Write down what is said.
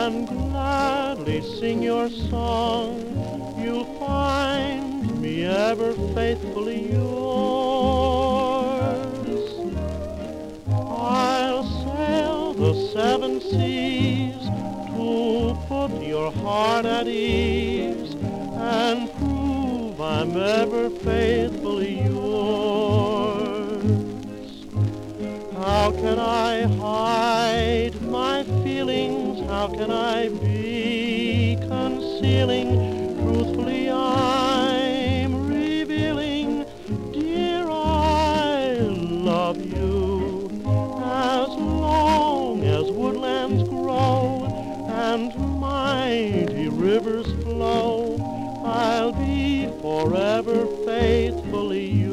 and gladly sing your song. You'll find me ever faithfully yours. I'll sail the 7 seas to put your heart at ease and prove I'm ever faithfully yours. How can I hide my feelings? How can I be concealing? Truthfully I'm revealing, dear, I love you. As long as woodlands grow and mighty rivers flow, I'll be forever faithfully yours.